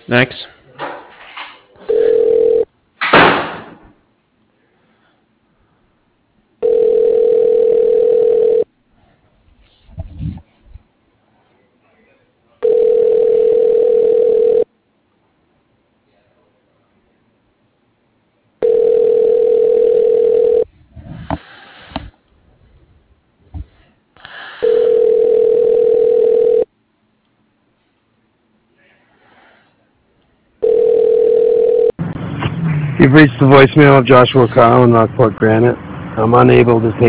Next. You've reached the voicemail of Joshua Carl in Rockport Granite. I'm unable to take